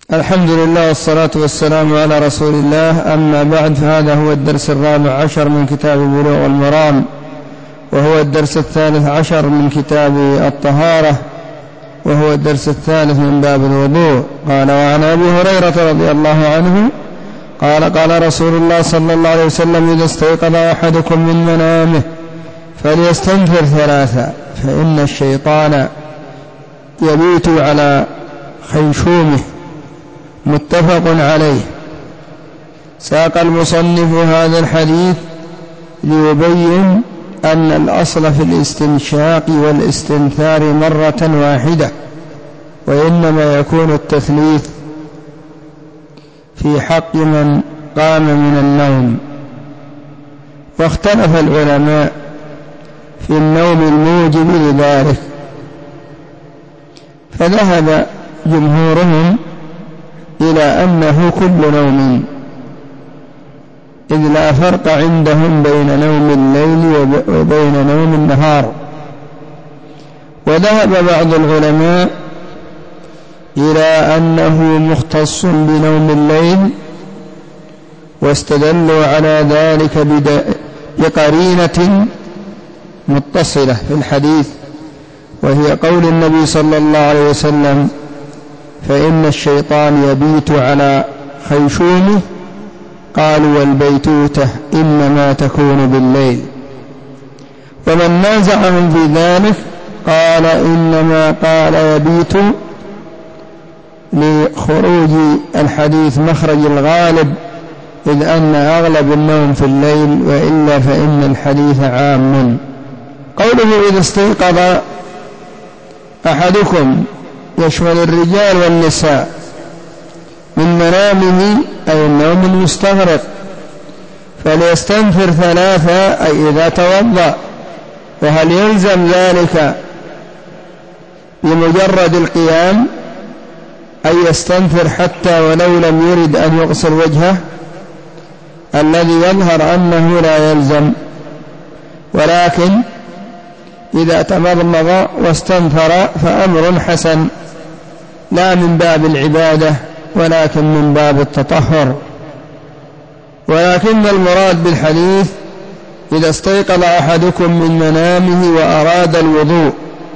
الحمد لله والصلاة والسلام على رسول الله. أما بعد، فهذا هو الدرس 14 من كتاب بلوغ المرام، وهو الدرس 13 من كتاب الطهارة، وهو الدرس 3 من باب الوضوء. قال: وعن أبي هريرة رضي الله عنه قال: قال رسول الله صلى الله عليه وسلم: إذا استيقظ أحدكم من منامه فليستنفر 3، فإن الشيطان يبيت على خيشومه. متفق عليه. ساق المصنف هذا الحديث ليبين أن الأصل في الاستنشاق والاستنثار مرة واحدة، وإنما يكون التثليث في حق من قام من النوم. واختلف العلماء في النوم الموجب لذلك، فذهب جمهورهم إلى أنه كل نوم، إذ لا فرق عندهم بين نوم الليل وبين نوم النهار. وذهب بعض العلماء إلى أنه مختص بنوم الليل، واستدلوا على ذلك بقرينة متصلة في الحديث، وهي قول النبي صلى الله عليه وسلم: فإن الشيطان يبيت على خيشومه. قالوا: والبيتوتة إنما تكون بالليل. ومن نازعهم في ذلك قال: إنما قال يبيت لخروج الحديث مخرج الغالب، إذ أن أغلب النوم في الليل، وإلا فإن الحديث عام. قوله: إذا استيقظ أحدكم يشمل الرجال والنساء من منامه، أي النوم المستغرق، فليستنفر 3، أي إذا توضأ. وهل يلزم ذلك بمجرد القيام، أي يستنفر حتى ولو لم يرد أن يغسل وجهه؟ الذي يظهر أنه لا يلزم، ولكن إذا تمضمض واستنثر فأمر حسن، لا من باب العبادة ولكن من باب التطهر. ولكن المراد بالحديث: إذا استيقظ أحدكم من منامه وأراد الوضوء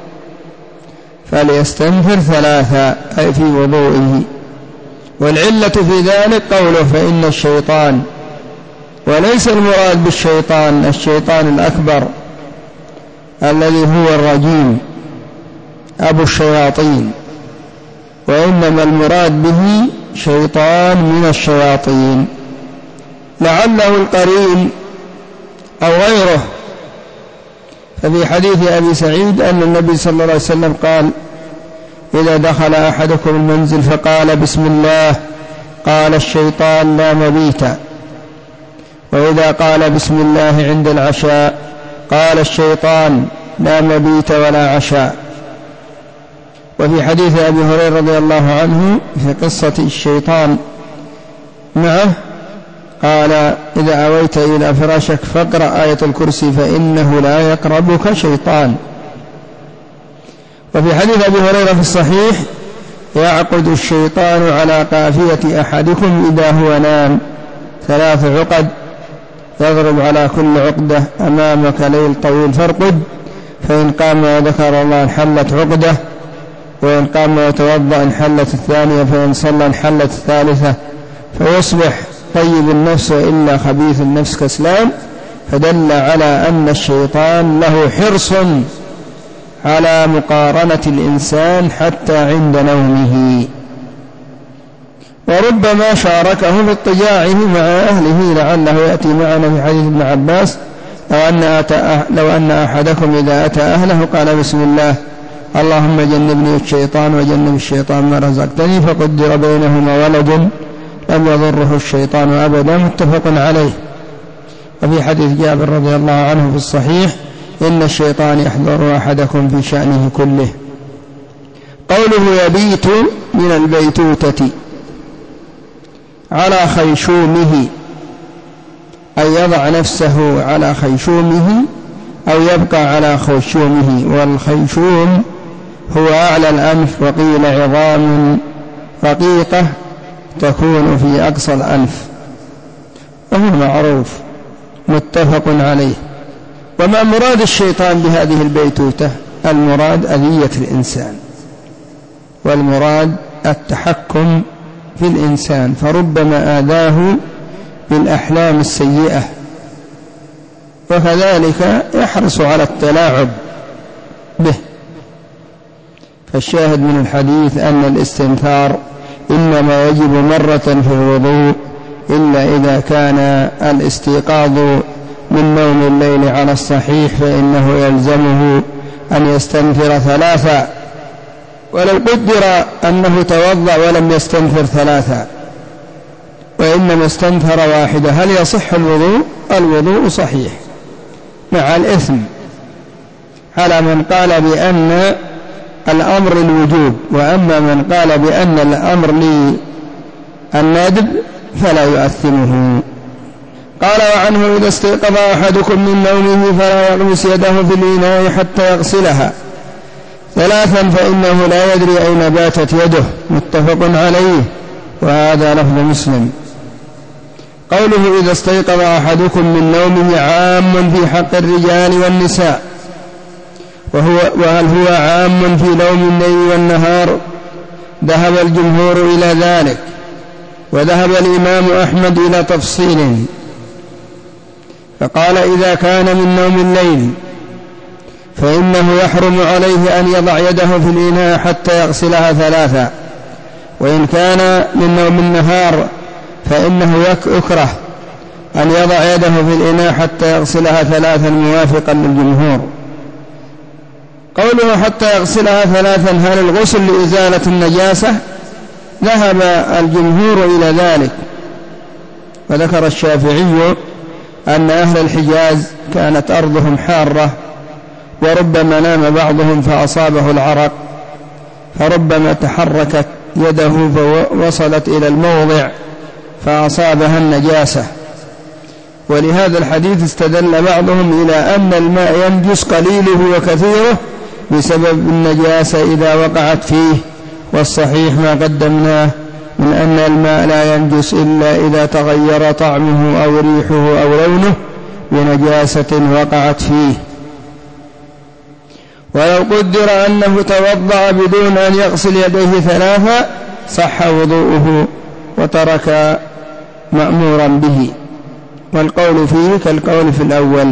فليستنفر 3، أي في وضوئه. والعلة في ذلك قوله: فإن الشيطان، وليس المراد بالشيطان الشيطان الأكبر الذي هو الرجيم أبو الشياطين، وإنما المراد به شيطان من الشياطين، لعله القرين أو غيره. ففي حديث أبي سعيد أن النبي صلى الله عليه وسلم قال: إذا دخل أحدكم المنزل فقال بسم الله قال الشيطان لا مبيت. وإذا قال بسم الله عند العشاء قال الشيطان لا مبيت ولا عشاء. وفي حديث أبي هريرة رضي الله عنه في قصة الشيطان معه قال: إذا أويت إلى فراشك فاقرأ آية الكرسي فإنه لا يقربك شيطان. وفي حديث أبي هريرة في الصحيح: يعقد الشيطان على قافية أحدكم إذا هو نام 3 عقد، يضرب على كل عقدة: أمامك ليل طويل فارقد، فإن قام وذكر الله انحلت عقدة، وإن قام وتوضأ انحلت 2، فإن صلى انحلت 3، فيصبح طيب النفس وإلا خبيث النفس كسلان. فدل على أن الشيطان له حرص على مقارنة الإنسان حتى عند نومه، وربما شاركه في اضطجاعه مع أهله، لعله يأتي معنا في حديث ابن عباس: لو أن أحدكم إذا أتى أهله قال بسم الله اللهم جنبني الشيطان وجنب الشيطان ما رزقتني، فقدر بينهما ولد لم يضره الشيطان أبدا. متفق عليه. وفي حديث جابر رضي الله عنه في الصحيح: إن الشيطان يحضر أحدكم في شأنه كله. قوله يبيت من البيتوتة على خيشومه، أي يضع نفسه على خيشومه أو يبقى على خيشومه. والخيشوم هو أعلى الأنف، وقيل عظام رقيقة تكون في أقصى الأنف، وهو معروف متفق عليه. وما مراد الشيطان بهذه البيتوتة؟ المراد أذية الإنسان، والمراد التحكم في الإنسان، فربما آذاه بالأحلام السيئة، وكذلك يحرص على التلاعب به. فالشاهد من الحديث أن الاستنثار إنما يجب مرة في الوضوء، إلا إذا كان الاستيقاظ من نوم الليل على الصحيح فإنه يلزمه أن يستنثر 3، ولو قدر أنه توضأ ولم يستنثر 3 وإنما استنثر 1، هل يصح الوضوء؟ الوضوء صحيح مع الإثم، على من قال بأن الأمر الوجوب، وأما من قال بأن الأمر للندب فلا يؤثمه. قال: وعنه: إذا استيقظ أحدكم من نومه فلا يغمس يده في الإناء حتى يغسلها 3 فإنه لا يدري أين باتت يده. متفق عليه، وهذا لفظ مسلم. قوله إذا استيقظ أحدكم من نومه عام في حق الرجال والنساء، وهل هو عام في نوم الليل والنهار؟ ذهب الجمهور إلى ذلك، وذهب الإمام أحمد إلى تفصيل، فقال: إذا كان من نوم الليل فإنه يحرم عليه أن يضع يده في الإناء حتى يغسلها 3، وإن كان من نوم النهار فإنه يكره أن يضع يده في الإناء حتى يغسلها 3 موافقا للجمهور. قوله حتى يغسلها 3، هل الغسل لإزالة النجاسة؟ ذهب الجمهور إلى ذلك، وذكر الشافعي أن أهل الحجاز كانت أرضهم حارة، وربما نام بعضهم فأصابه العرق، فربما تحركت يده فوصلت إلى الموضع فأصابها النجاسة، ولهذا الحديث استدل بعضهم إلى أن الماء ينجس قليله وكثيره بسبب النجاسة إذا وقعت فيه، والصحيح ما قدمناه من أن الماء لا ينجس إلا إذا تغير طعمه أو ريحه أو لونه بنجاسة وقعت فيه. ولو قدر أنه توضأ بدون أن يغسل يديه 3 صح وضوءه وترك مأمورا به، والقول فيه كالقول في الأول،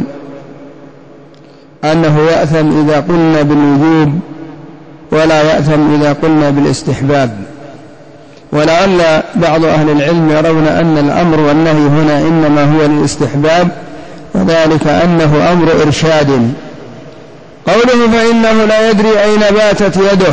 أنه يأثم إذا قلنا بالوجوب ولا يأثم إذا قلنا بالاستحباب. ولعل بعض أهل العلم يرون أن الأمر والنهي هنا إنما هو للاستحباب، وذلك أنه أمر إرشاد. قوله فإنه لا يدري أين باتت يده،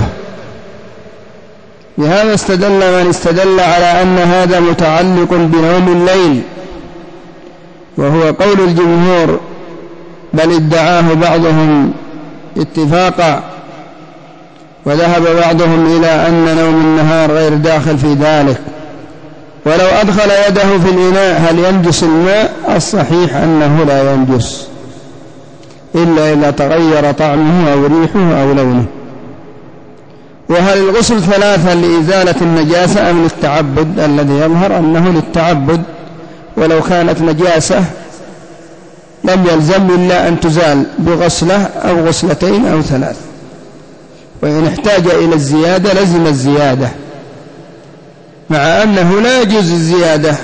بهذا استدل من استدل على أن هذا متعلق بنوم الليل، وهو قول الجمهور، بل ادعاه بعضهم اتفاقا، وذهب بعضهم إلى أن نوم النهار غير داخل في ذلك. ولو أدخل يده في الإناء هل ينجس الماء؟ الصحيح أنه لا ينجس إلا إذا تغير طعمه أو ريحه أو لونه. وهل الغسل 3 لإزالة النجاسة أم للتعبد؟ الذي يظهر أنه للتعبد، ولو كانت نجاسة لم يلزم إلا أن تزال بغسلة أو غسلتين أو 3، وإن احتاج إلى الزيادة لزم الزيادة، مع أنه لا يجوز الزيادة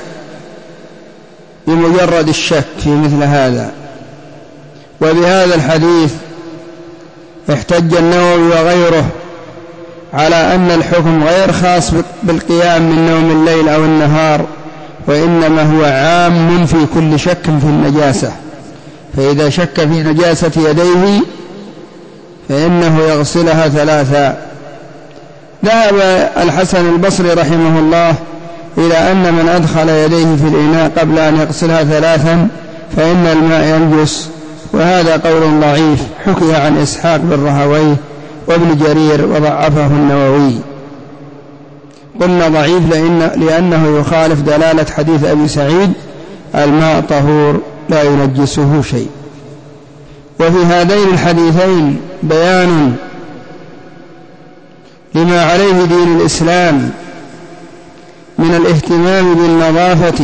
بمجرد الشك في مثل هذا. وبهذا الحديث احتج النووي وغيره على أن الحكم غير خاص بالقيام من نوم الليل أو النهار، وإنما هو عام في كل شك في النجاسة، فإذا شك في نجاسة يديه فإنه يغسلها 3. ذهب الحسن البصري رحمه الله إلى أن من أدخل يديه في الإناء قبل أن يغسلها 3 فإن الماء ينجس، وهذا قول ضعيف حكي عن إسحاق بن راهويه وابن جرير وضعفه النووي. قلنا ضعيف لأنه يخالف دلالة حديث أبي سعيد: الماء طهور لا ينجسه شيء. وفي هذين الحديثين بيان لما عليه دين الإسلام من الاهتمام بالنظافة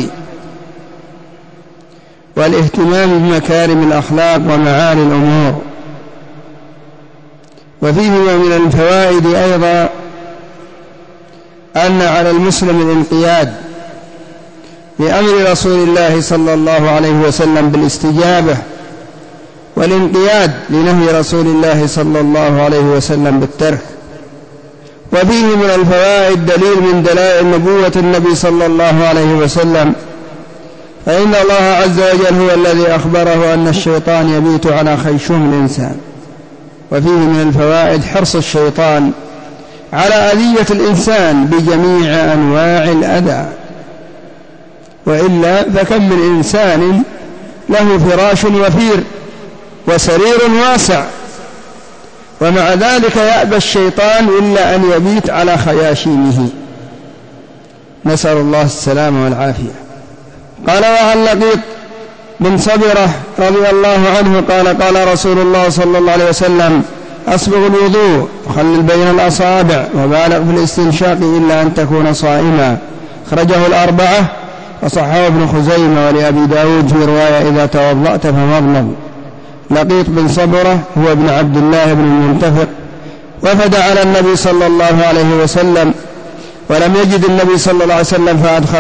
والاهتمام بمكارم الأخلاق ومعالي الأمور. وفيه من الفوائد أيضا أن على المسلم الانقياد لأمر رسول الله صلى الله عليه وسلم بالاستجابة، والانقياد لنهي رسول الله صلى الله عليه وسلم بالترك. وفيه من الفوائد دليل من دلائل نبوة النبي صلى الله عليه وسلم، فإن الله عز وجل هو الذي أخبره أن الشيطان يبيت على خيشوم الإنسان. وفيه من الفوائد حرص الشيطان على أذية الإنسان بجميع أنواع الأذى، وإلا فكم من إنسان له فراش وفير وسرير واسع، ومع ذلك يأبى الشيطان إلا أن يبيت على خياشيمه، نسأل الله السلامة والعافية. قال: وعن لقيط بن صبرة رضي الله عنه قال: قال رسول الله صلى الله عليه وسلم: أسبغ الوضوء وخلل بين الأصابع وبالغ في الاستنشاق إلا أن تكون صائما. أخرجه الأربعة وصححه ابن خزيمة ولأبي داود في رواية: إذا توضأت فمضمض. لقيط بن صبرة هو ابن عبد الله بن المنتفق، وفد على النبي صلى الله عليه وسلم ولم يجد النبي صلى الله عليه وسلم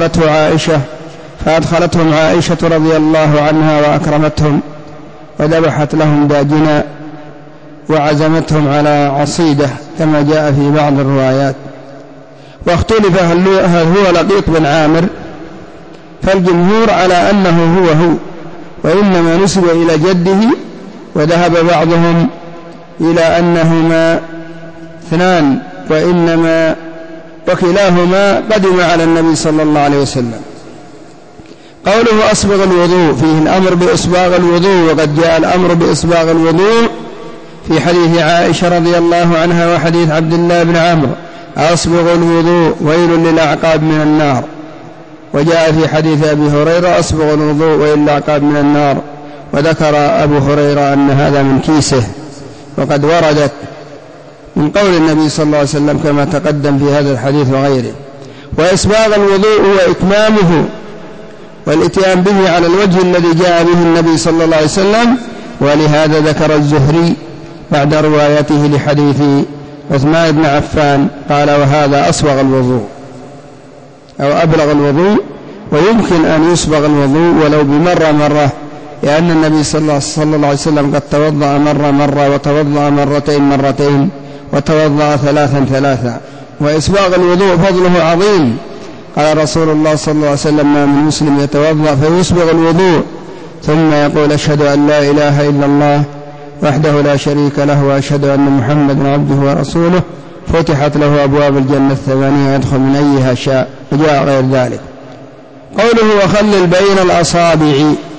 فأدخلتهم عائشة رضي الله عنها وأكرمتهم وذبحت لهم داجنا وعزمتهم على عصيدة كما جاء في بعض الروايات. واختلف هل هو لقيط بن عامر، فالجمهور على أنه هو وإنما نسب إلى جده، وذهب بعضهم إلى أنهما اثنان وإنما وكلاهما قدم على النبي صلى الله عليه وسلم. قوله أسبغ الوضوء فيه الأمر بإسباغ الوضوء، وقد جاء الأمر بإسباغ الوضوء في حديث عائشة رضي الله عنها وحديث عبد الله بن عمرو: أسبغ الوضوء ويل للأعقاب من النار. وجاء في حديث أبي هريرة: أسبغ الوضوء ويل للأعقاب من النار. وذكر أبو هريرة أن هذا من كيسه، وقد وردت من قول النبي صلى الله عليه وسلم كما تقدم في هذا الحديث وغيره. وإسباغ الوضوء هو إتمامه والإتيان به على الوجه الذي جاء به النبي صلى الله عليه وسلم، ولهذا ذكر الزهري بعد روايته لحديث عثمان بن عفان قال: وهذا أسبغ الوضوء أو أبلغ الوضوء. ويمكن أن يسبغ الوضوء ولو مرة، لأن النبي صلى الله عليه وسلم قد توضأ مرة وتوضأ مرتين وتوضأ ثلاثا. وإسباغ الوضوء فضله عظيم. قال رسول الله صلى الله عليه وسلم: ما من مسلم يتوضأ فيسبغ الوضوء ثم يقول: أشهد أن لا إله إلا الله وحده لا شريك له وأشهد أن محمدا عبده ورسوله، فتحت له أبواب الجنة 8 يدخل من أيها شاء. وجاء غير ذلك. قوله: وخلل بين الأصابع،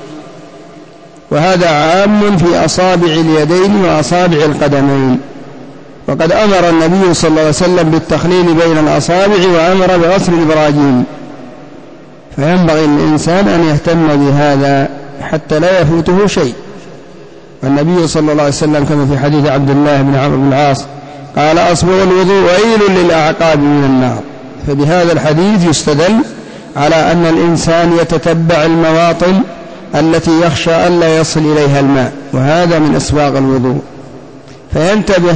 وهذا عام في أصابع اليدين وأصابع القدمين. وقد أمر النبي صلى الله عليه وسلم بالتخليل بين الأصابع وأمر بغسل البراجين، فينبغي للإنسان أن يهتم بهذا حتى لا يفوته شيء. والنبي صلى الله عليه وسلم كما في حديث عبد الله بن عمرو بن العاص قال: أسبغ الوضوء ويل للأعقاب من النار. فبهذا الحديث يستدل على أن الإنسان يتتبع المواطن التي يخشى ألا يصل إليها الماء، وهذا من أسباغ الوضوء، فينتبه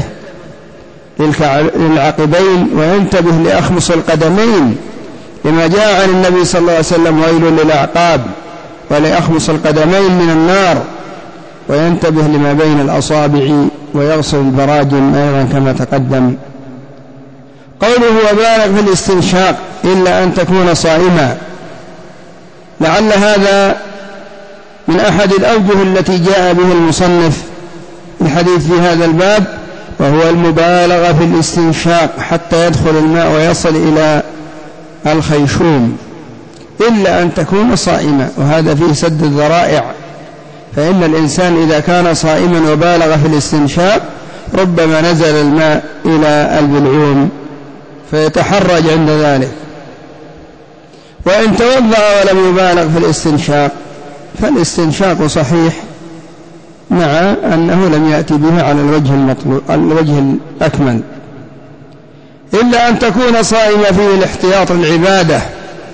للعقبين وينتبه لأخمص القدمين، لما جاء عن النبي صلى الله عليه وسلم: ويل للأعقاب ولأخمص القدمين من النار. وينتبه لما بين الأصابع ويغسل البراجم أيضا كما تقدم. قوله: وبالغ في الاستنشاق إلا أن تكون صائما، لعل هذا من أحد الأوجه التي جاء به المصنف الحديث في هذا الباب، وهو المبالغة في الاستنشاق حتى يدخل الماء ويصل إلى الخيشوم، إلا أن تكون صائما. وهذا فيه سد الذرائع، فإن الإنسان إذا كان صائما وبالغ في الاستنشاق ربما نزل الماء إلى البلعوم فيتحرج عند ذلك. وإن توضأ ولم يبالغ في الاستنشاق فالاستنشاق صحيح، مع أنه لم يأتي به على الوجه الأكمل. إلا أن تكون صائمة فيه الاحتياط العبادة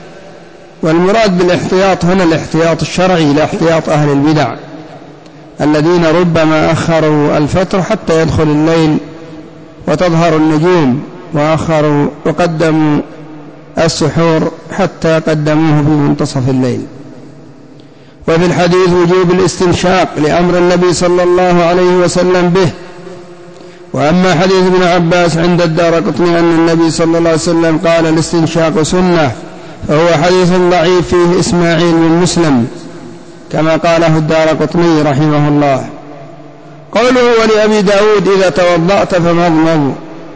والمراد بالاحتياط هنا الاحتياط الشرعي لا احتياط أهل البدع الذين ربما أخروا الفطر حتى يدخل الليل وتظهر النجوم، وأخروا وقدموا السحور حتى قدموه في منتصف الليل. وفي الحديث وجوب الاستنشاق لأمر النبي صلى الله عليه وسلم به. وأما حديث ابن عباس عند الدارقطني أن النبي صلى الله عليه وسلم قال الاستنشاق سنة، فهو حديث ضعيف فيه إسماعيل بن مسلم كما قاله الدارقطني رحمه الله. قوله ولأبي داود إذا توضأت فمضمض،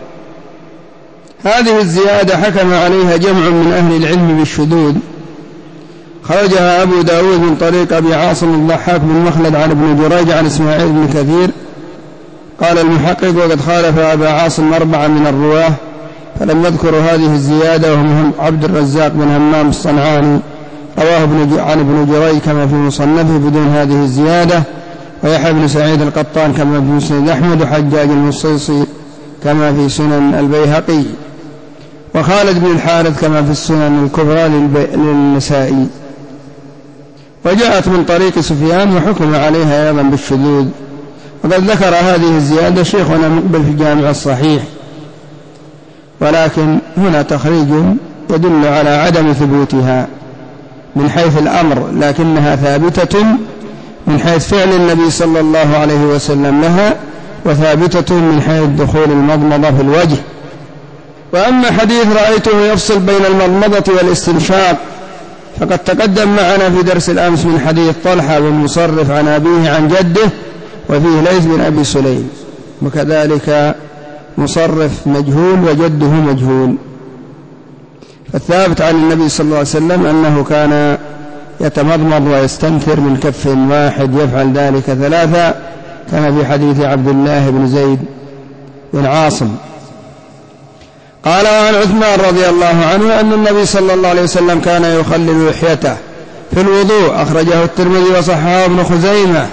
هذه الزيادة حكم عليها جمع من أهل العلم بالشذوذ، خرجها أبو داود من طريق أبي عاصم الضحاك بن مخلد عن ابن جريج عن إسماعيل بن كثير. قال المحقق وقد خالف أبا عاصم 4 من الرواه فلم يذكروا هذه الزيادة، وهم عبد الرزاق بن همام الصنعاني رواه عن ابن جريج كما في مصنفه بدون هذه الزيادة، ويحيى بن سعيد القطان كما في مسند أحمد، وحجاج المصيصي كما في سنن البيهقي، وخالد بن الحارث كما في السنن الكبرى للنسائي. وجاءت من طريق سفيان وحكم عليها أيضا بالشذوذ. وقد ذكر هذه الزيادة شيخنا مقبل في جامع الصحيح، ولكن هنا تخريج يدل على عدم ثبوتها من حيث الأمر، لكنها ثابتة من حيث فعل النبي صلى الله عليه وسلم لها، وثابتة من حيث دخول المضمضة في الوجه. وأما حديث رأيته يفصل بين المضمضة والاستنشاق فقد تقدم معنا في درس الأمس من حديث طلحة بن مصرف عن أبيه عن جده، وفيه ليث بن أبي سليم، وكذلك مصرف مجهول وجده مجهول. فالثابت عن النبي صلى الله عليه وسلم أنه كان يتمضمض ويستنثر من كف واحد، يفعل ذلك 3 كما في حديث عبد الله بن زيد بن عاصم. قال عن عثمان رضي الله عنه أن النبي صلى الله عليه وسلم كان يخلل لحيته في الوضوء، أخرجه الترمذي وصححه ابن خزيمة.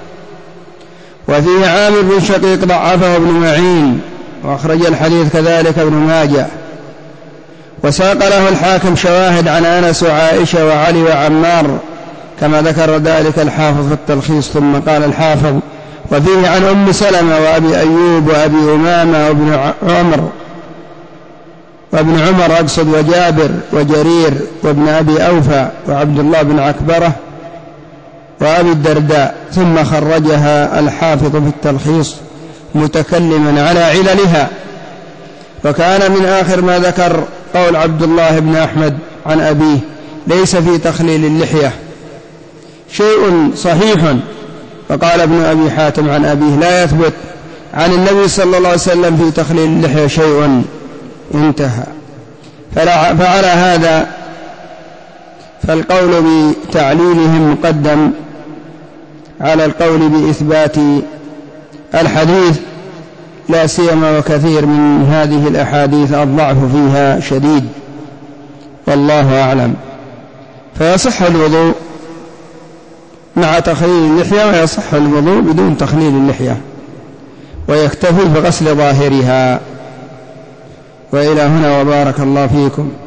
وفيه عامر بن شقيق ضعفه ابن معين، وأخرج الحديث كذلك ابن ماجه، وساق له الحاكم شواهد عن أنس وعائشة وعلي وعمار كما ذكر ذلك الحافظ في التلخيص. ثم قال الحافظ وفيه عن أم سلمة وأبي أيوب وأبي أمامة وابن عمر أقصد وجابر وجرير وابن أبي أوفى وعبد الله بن عكبرة وأبي الدرداء. ثم خرجها الحافظ في التلخيص متكلما على عللها. وكان من آخر ما ذكر قول عبد الله بن أحمد عن أبيه ليس في تخليل اللحية شيء صحيح. فقال ابن أبي حاتم عن أبيه لا يثبت عن النبي صلى الله عليه وسلم في تخليل اللحية شيء، انتهى. فعلى هذا فالقول بتعليلهم مقدم على القول بإثبات الحديث، لا سيما وكثير من هذه الأحاديث الضعف فيها شديد والله أعلم. فيصح الوضوء مع تخليل اللحية، ويصح الوضوء بدون تخليل اللحية، ويكتفي بغسل ظاهرها. وإلى هنا وبارك الله فيكم.